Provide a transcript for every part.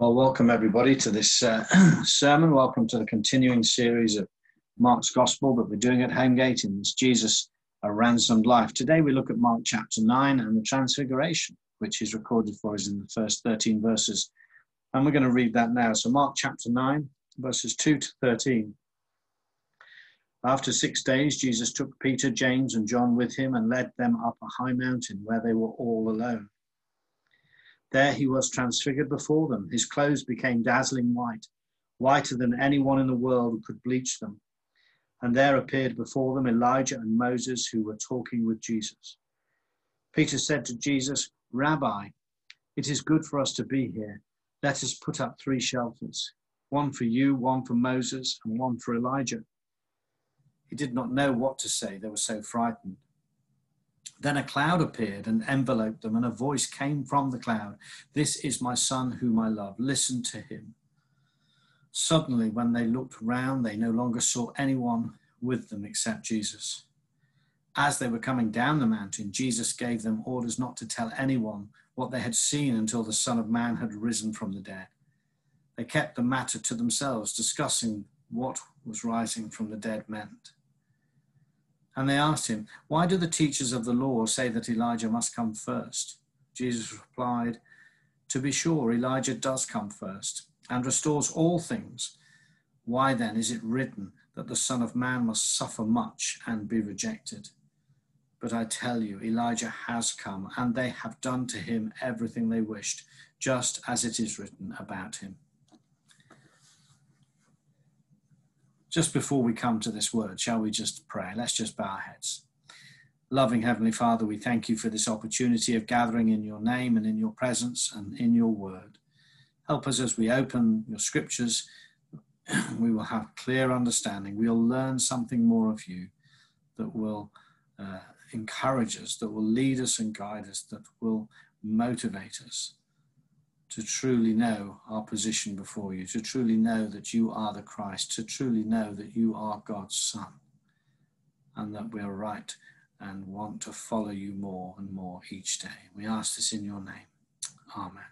Well, welcome everybody to this sermon. Welcome to the continuing series of Mark's Gospel that we're doing at Homegate in this Jesus, a Ransomed Life. Today we look at Mark chapter 9 and the Transfiguration, which is recorded for us in the first 13 verses. And we're going to read that now. So Mark chapter 9, verses 2 to 13. After 6 days, Jesus took Peter, James, and John with him and led them up a high mountain where they were all alone. There he was transfigured before them. His clothes became dazzling white, whiter than anyone in the world could bleach them. And there appeared before them Elijah and Moses, who were talking with Jesus. Peter said to Jesus, "Rabbi, it is good for us to be here. Let us put up 3 shelters, one for you, one for Moses, and one for Elijah." He did not know what to say. They were so frightened. Then a cloud appeared and enveloped them, and a voice came from the cloud, "This is my son whom I love. Listen to him." Suddenly, when they looked round, they no longer saw anyone with them except Jesus. As they were coming down the mountain, Jesus gave them orders not to tell anyone what they had seen until the Son of Man had risen from the dead. They kept the matter to themselves, discussing what was rising from the dead meant. And they asked him, "Why do the teachers of the law say that Elijah must come first?" Jesus replied, "To be sure, Elijah does come first and restores all things. Why then is it written that the Son of Man must suffer much and be rejected? But I tell you, Elijah has come, and they have done to him everything they wished, just as it is written about him." Just before we come to this word, shall we just pray? Let's just bow our heads. Loving Heavenly Father, we thank you for this opportunity of gathering in your name and in your presence and in your word. Help us as we open your scriptures. We will have clear understanding. We'll learn something more of you that will encourage us, that will lead us and guide us, that will motivate us to truly know our position before you, to truly know that you are the Christ, to truly know that you are God's Son, and that we are right and want to follow you more and more each day. We ask this in your name. Amen.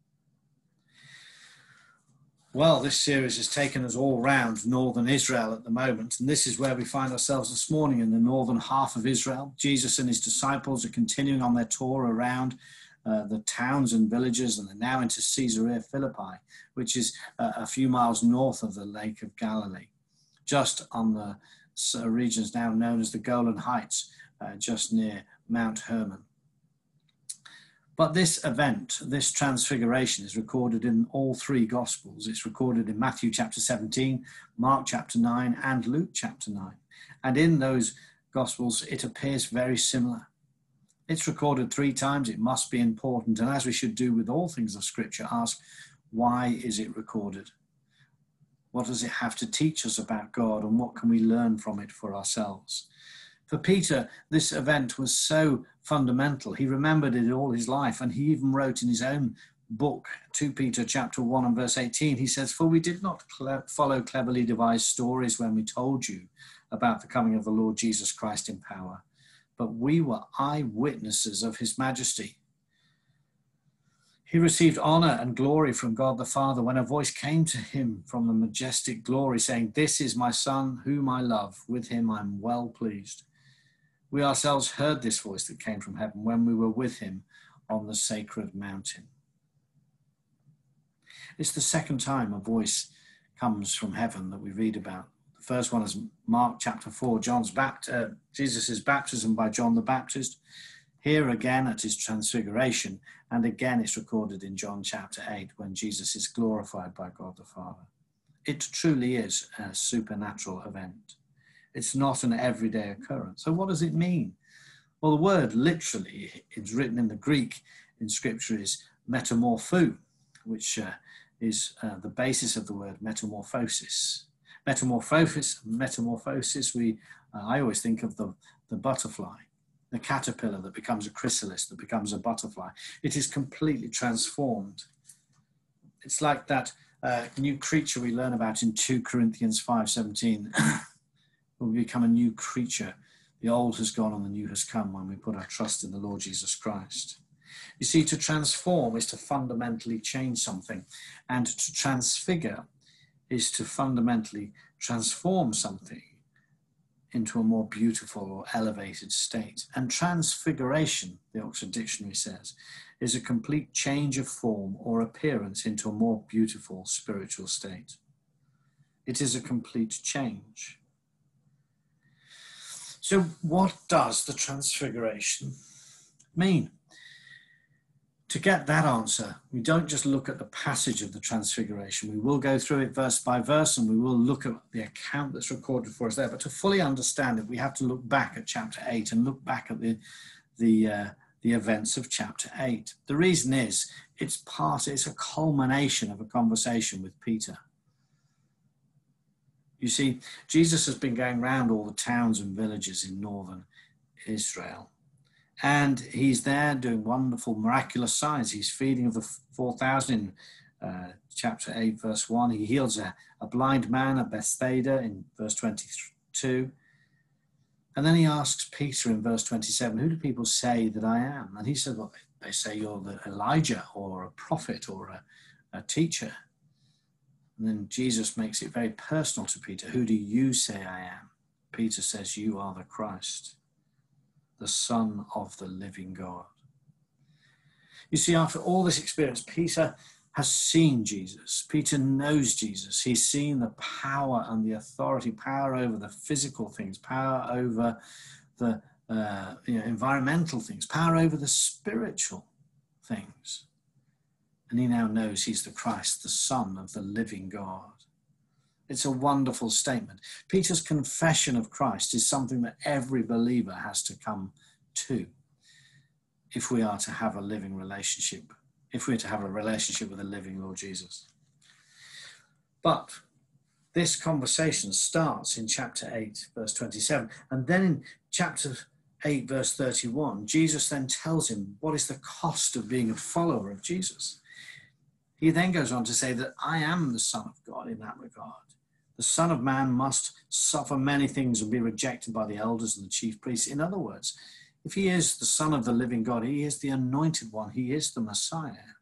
Well, this series has taken us all round northern Israel at the moment, and this is where we find ourselves this morning, in the northern half of Israel. Jesus and his disciples are continuing on their tour around the towns and villages, and they're now into Caesarea Philippi, which is a few miles north of the Lake of Galilee, just on the regions now known as the Golan Heights, just near Mount Hermon. But this event, this transfiguration, is recorded in all 3 Gospels. It's recorded in Matthew chapter 17, Mark chapter 9, and Luke chapter 9. And in those Gospels, it appears very similar. It's recorded 3 times. It must be important. And as we should do with all things of Scripture, ask, why is it recorded? What does it have to teach us about God, and what can we learn from it for ourselves? For Peter, this event was so fundamental. He remembered it all his life, and he even wrote in his own book, 2 Peter chapter 1 and verse 18, he says, "For we did not follow cleverly devised stories when we told you about the coming of the Lord Jesus Christ in power, but we were eyewitnesses of his majesty. He received honor and glory from God the Father when a voice came to him from the majestic glory saying, 'This is my Son whom I love. With him I'm well pleased.' We ourselves heard this voice that came from heaven when we were with him on the sacred mountain." It's the second time a voice comes from heaven that we read about. The first one is Mark chapter 4, Jesus' baptism by John the Baptist. Here again at his transfiguration, and again it's recorded in John chapter 8 when Jesus is glorified by God the Father. It truly is a supernatural event. It's not an everyday occurrence. So what does it mean? Well, the word literally, it's written in the Greek in Scripture, is metamorpho, which is the basis of the word metamorphosis. Metamorphosis, I always think of the butterfly, the caterpillar that becomes a chrysalis, that becomes a butterfly. It is completely transformed. It's like that new creature we learn about in 2 Corinthians 5:17. We become a new creature. The old has gone and the new has come when we put our trust in the Lord Jesus Christ. You see, to transform is to fundamentally change something, and to transfigure is to fundamentally transform something into a more beautiful or elevated state. And transfiguration, the Oxford Dictionary says, is a complete change of form or appearance into a more beautiful spiritual state. It is a complete change. So what does the transfiguration mean? To get that answer, we don't just look at the passage of the transfiguration. We will go through it verse by verse, and we will look at the account that's recorded for us there. But to fully understand it, we have to look back at chapter 8 and look back at the events of chapter 8. The reason is it's a culmination of a conversation with Peter. You see, Jesus has been going around all the towns and villages in northern Israel. And he's there doing wonderful, miraculous signs. He's feeding of the 4,000 in chapter 8, verse 1. He heals a blind man at Bethsaida in verse 22. And then he asks Peter in verse 27, who do people say that I am? And he said, well, they say you're the Elijah or a prophet or a teacher. And then Jesus makes it very personal to Peter. Who do you say I am? Peter says, you are the Christ, the Son of the living God. You see, after all this experience, Peter has seen Jesus. Peter knows Jesus. He's seen the power and the authority, power over the physical things, power over the environmental things, power over the spiritual things. And he now knows he's the Christ, the Son of the living God. It's a wonderful statement. Peter's confession of Christ is something that every believer has to come to if we are to have a living relationship, if we're to have a relationship with the living Lord Jesus. But this conversation starts in chapter 8, verse 27. And then in chapter 8, verse 31, Jesus then tells him what is the cost of being a follower of Jesus. He then goes on to say that I am the Son of God in that regard. The Son of Man must suffer many things and be rejected by the elders and the chief priests. In other words, if he is the Son of the living God, he is the anointed one, he is the Messiah.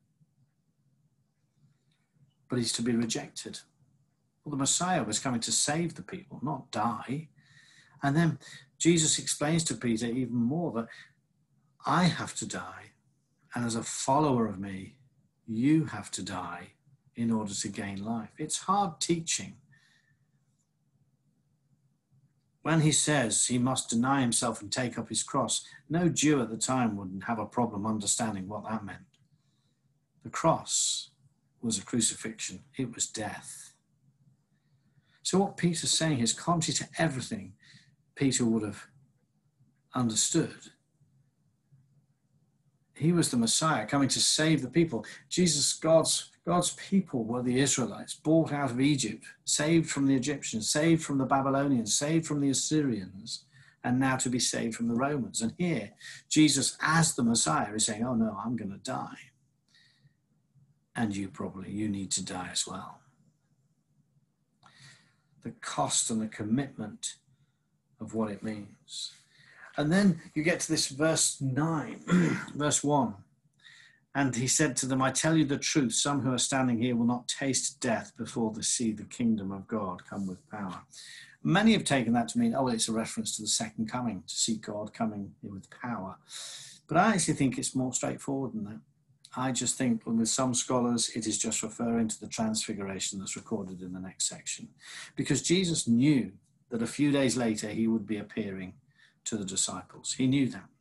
But he's to be rejected. Well, the Messiah was coming to save the people, not die. And then Jesus explains to Peter even more that I have to die, and as a follower of me, you have to die in order to gain life. It's hard teaching. When he says he must deny himself and take up his cross, no Jew at the time wouldn't have a problem understanding what that meant. The cross was a crucifixion. It was death. So what Peter's saying is contrary to everything Peter would have understood. He was the Messiah coming to save the people. Jesus, God's people were the Israelites, brought out of Egypt, saved from the Egyptians, saved from the Babylonians, saved from the Assyrians, and now to be saved from the Romans. And here, Jesus, as the Messiah, is saying, oh no, I'm going to die. And you need to die as well. The cost and the commitment of what it means. And then you get to this verse 9, verse 1. And he said to them, I tell you the truth, some who are standing here will not taste death before they see the kingdom of God come with power. Many have taken that to mean, oh, well, it's a reference to the second coming, to see God coming with power. But I actually think it's more straightforward than that. I just think with some scholars, it is just referring to the transfiguration that's recorded in the next section. Because Jesus knew that a few days later he would be appearing to the disciples. He knew that.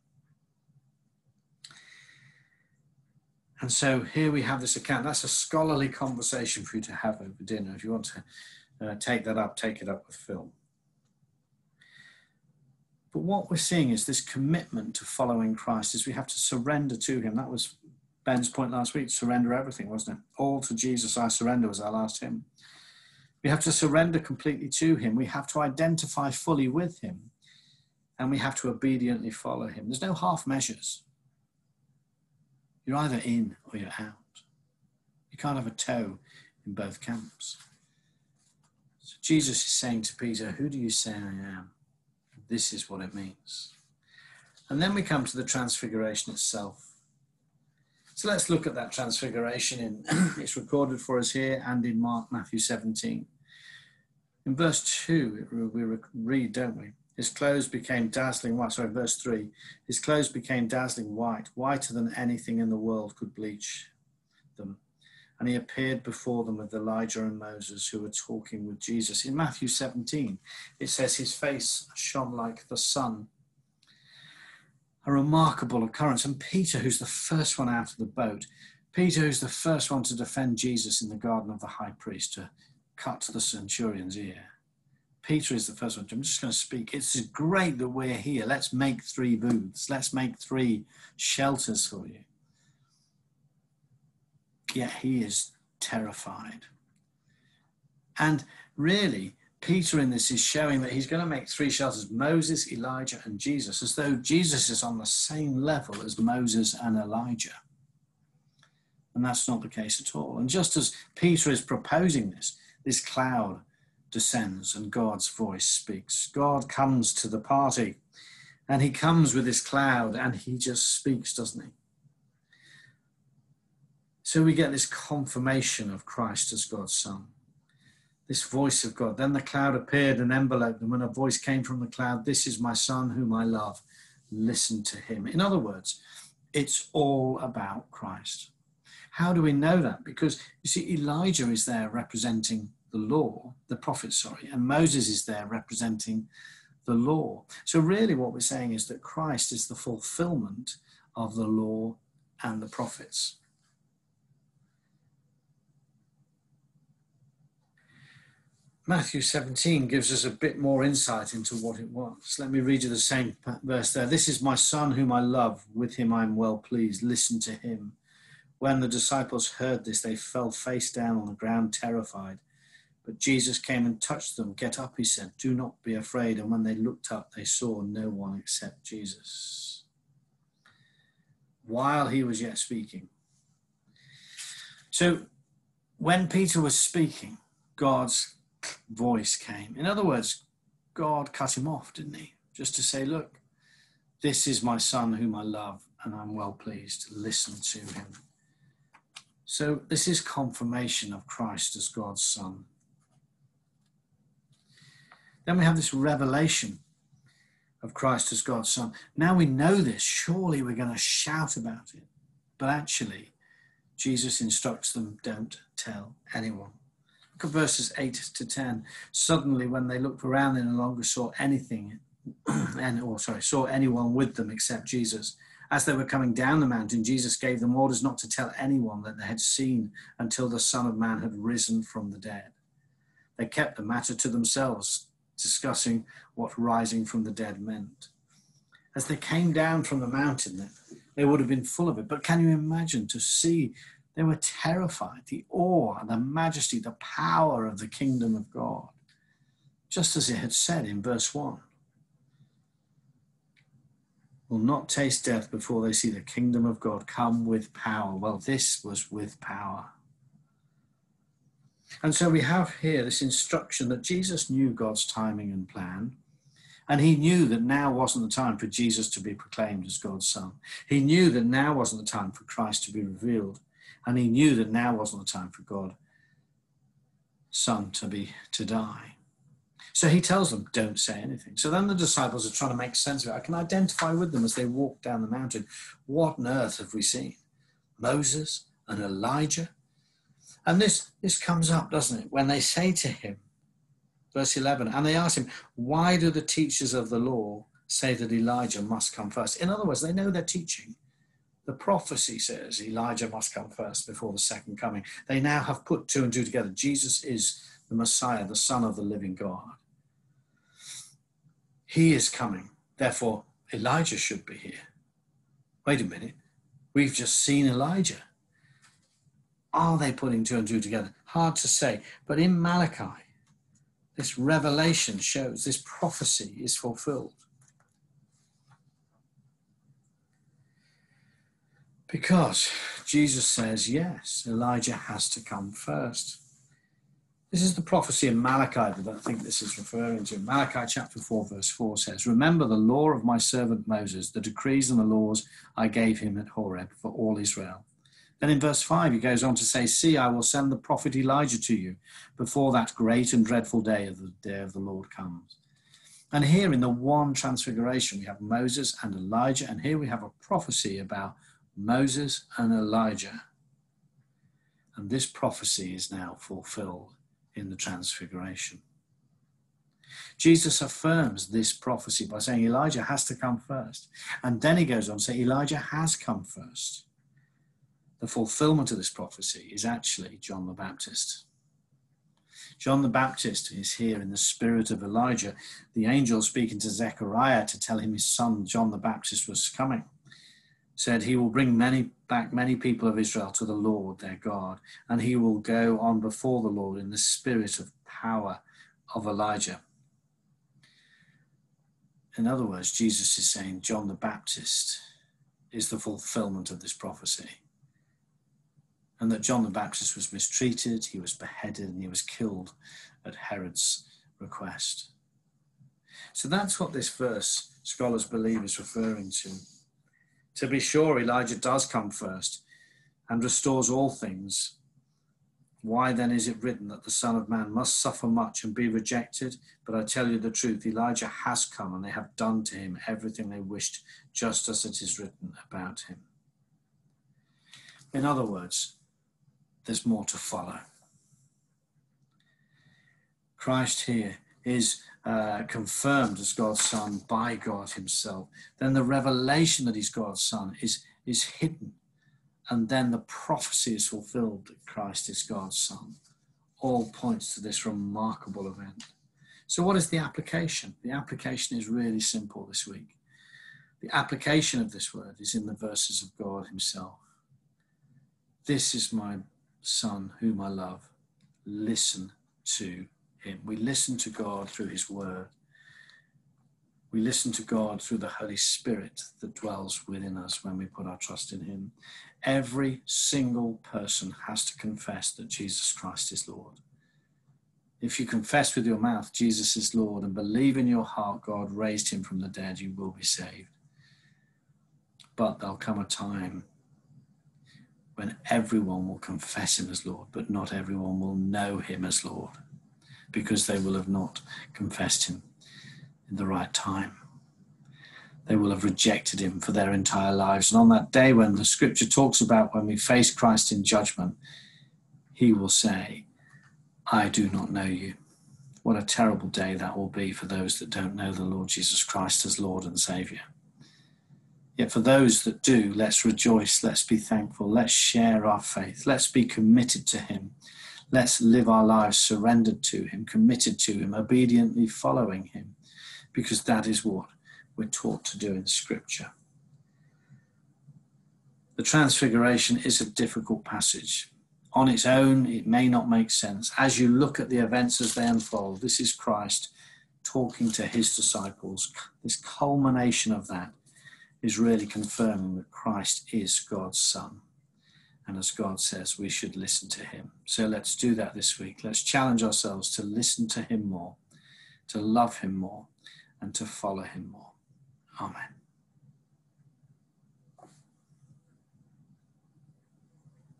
And so here we have this account. That's a scholarly conversation for you to have over dinner. If you want to take that up, take it up with Phil. But what we're seeing is this commitment to following Christ is we have to surrender to him. That was Ben's point last week, surrender everything, wasn't it? All to Jesus I surrender was our last hymn. We have to surrender completely to him. We have to identify fully with him. And we have to obediently follow him. There's no half measures. You're either in or you're out. You can't have a toe in both camps. So Jesus is saying to Peter, who do you say I am? This is what it means. And then we come to the transfiguration itself. So let's look at that transfiguration. It's recorded for us here and in Matthew 17. In verse 2, we read, don't we? His clothes became dazzling white. Sorry, verse 3. His clothes became dazzling white, whiter than anything in the world could bleach them. And he appeared before them with Elijah and Moses, who were talking with Jesus. In Matthew 17, it says his face shone like the sun. A remarkable occurrence. And Peter, who's the first one out of the boat, Peter, who's the first one to defend Jesus in the garden of the high priest, to cut the centurion's ear. Peter is the first one. I'm just going to speak. It's great that we're here. Let's make 3 booths. Let's make 3 shelters for you. Yet he is terrified. And really, Peter in this is showing that he's going to make 3 shelters, Moses, Elijah, and Jesus, as though Jesus is on the same level as Moses and Elijah. And that's not the case at all. And just as Peter is proposing this cloud descends and God's voice speaks. God comes to the party, and he comes with this cloud, and he just speaks, doesn't he? So we get this confirmation of Christ as God's Son, this voice of God. Then the cloud appeared and enveloped them, and a voice came from the cloud, "This is my Son whom I love. Listen to him." In other words, it's all about Christ. How do we know that? Because you see, Elijah is there representing the law, the prophets, and Moses is there representing the law. So really what we're saying is that Christ is the fulfillment of the law and the prophets. Matthew 17 gives us a bit more insight into what it was. Let me read you the same verse there. "This is my Son whom I love. With him I am well pleased. Listen to him." When the disciples heard this, they fell face down on the ground, terrified. But Jesus came and touched them. "Get up," he said. "Do not be afraid." And when they looked up, they saw no one except Jesus, while he was yet speaking. So when Peter was speaking, God's voice came. In other words, God cut him off, didn't he? Just to say, look, this is my Son whom I love, and I'm well pleased. Listen to him. So this is confirmation of Christ as God's Son. Then we have this revelation of Christ as God's Son. Now we know this. Surely we're going to shout about it. But actually, Jesus instructs them, don't tell anyone. Look at verses 8 to 10. Suddenly, when they looked around, they no longer saw saw anyone with them except Jesus. As they were coming down the mountain, Jesus gave them orders not to tell anyone that they had seen until the Son of Man had risen from the dead. They kept the matter to themselves, discussing what rising from the dead meant. As they came down from the mountain, they would have been full of it. But can you imagine to see? They were terrified, the awe and the majesty, the power of the kingdom of God, just as it had said in verse 1. Will not taste death before they see the kingdom of God come with power. Well, this was with power. And so we have here this instruction that Jesus knew God's timing and plan, and he knew that now wasn't the time for Jesus to be proclaimed as God's Son. He knew that now wasn't the time for Christ to be revealed, and he knew that now wasn't the time for God's Son to die. So he tells them, don't say anything. So then the disciples are trying to make sense of it. I can identify with them as they walk down the mountain. What on earth have we seen? Moses and Elijah. And this comes up, doesn't it? When they say to him, verse 11, and they ask him, why do the teachers of the law say that Elijah must come first? In other words, they know their teaching. The prophecy says Elijah must come first before the second coming. They now have put 2 and 2 together. Jesus is the Messiah, the Son of the living God. He is coming. Therefore, Elijah should be here. Wait a minute. We've just seen Elijah. Are they putting 2 and 2 together? Hard to say. But in Malachi, this revelation shows this prophecy is fulfilled. Because Jesus says, yes, Elijah has to come first. This is the prophecy in Malachi that I think this is referring to. Malachi chapter 4, verse 4 says, remember the law of my servant Moses, the decrees and the laws I gave him at Horeb for all Israel. Then in verse 5, he goes on to say, see, I will send the prophet Elijah to you before that great and dreadful day of the Lord comes. And here in the one transfiguration, we have Moses and Elijah. And here we have a prophecy about Moses and Elijah. And this prophecy is now fulfilled in the transfiguration. Jesus affirms this prophecy by saying Elijah has to come first. And then he goes on to say Elijah has come first. The fulfillment of this prophecy is actually John the Baptist. John the Baptist is here in the spirit of Elijah. The angel speaking to Zechariah to tell him his son John the Baptist was coming said he will bring back many people of Israel to the Lord their God, and he will go on before the Lord in the spirit of power of Elijah. In other words, Jesus is saying John the Baptist is the fulfillment of this prophecy. And that John the Baptist was mistreated, he was beheaded, and he was killed at Herod's request. So that's what this verse, scholars believe, is referring to. To be sure, Elijah does come first and restores all things. Why then is it written that the Son of Man must suffer much and be rejected? But I tell you the truth, Elijah has come, and they have done to him everything they wished, just as it is written about him. In other words, there's more to follow. Christ here is confirmed as God's Son by God himself. Then the revelation that he's God's Son is hidden. And then the prophecy is fulfilled that Christ is God's Son. All points to this remarkable event. So what is the application? The application is really simple this week. The application of this word is in the verses of God himself. This is my Son whom I love. Listen to him. We listen to God through his word. We listen to God through the Holy Spirit that dwells within us when we put our trust in him. Every single person has to confess that Jesus Christ is Lord. If you confess with your mouth Jesus is Lord and believe in your heart God raised him from the dead, you will be saved. But there'll come a time when everyone will confess him as Lord, but not everyone will know him as Lord, because they will have not confessed him in the right time. They will have rejected him for their entire lives. And on that day when the scripture talks about when we face Christ in judgment, he will say, I do not know you. What a terrible day that will be for those that don't know the Lord Jesus Christ as Lord and Saviour. Yet for those that do, let's rejoice, let's be thankful, let's share our faith, let's be committed to him. Let's live our lives surrendered to him, committed to him, obediently following him, because that is what we're taught to do in Scripture. The Transfiguration is a difficult passage. On its own, it may not make sense. As you look at the events as they unfold, this is Christ talking to his disciples. This culmination of that is really confirming that Christ is God's Son. And as God says, we should listen to him. So let's do that this week. Let's challenge ourselves to listen to him more, to love him more, and to follow him more. Amen.